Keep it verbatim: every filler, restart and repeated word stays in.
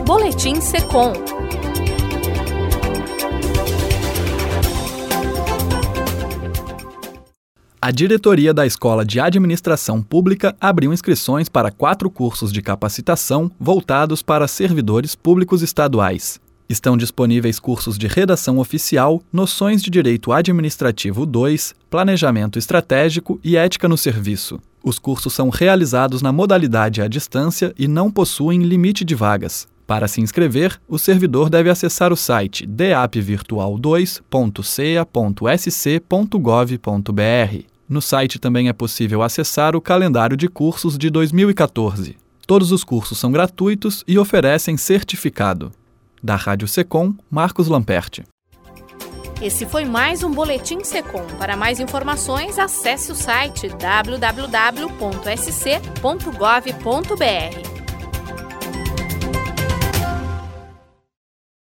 Boletim Secom. A diretoria da Escola de Administração Pública abriu inscrições para quatro cursos de capacitação voltados para servidores públicos estaduais. Estão disponíveis cursos de Redação Oficial, Noções de Direito Administrativo dois, Planejamento Estratégico e Ética no Serviço. Os cursos são realizados na modalidade à distância e não possuem limite de vagas. Para se inscrever, o servidor deve acessar o site d a p virtual dois ponto c e a ponto s c ponto gov ponto b r. No site também é possível acessar o calendário de cursos de dois mil e quatorze. Todos os cursos são gratuitos e oferecem certificado. Da Rádio Secom, Marcos Lamperti. Esse foi mais um Boletim Secom. Para mais informações, acesse o site w w w ponto s c ponto gov ponto b r.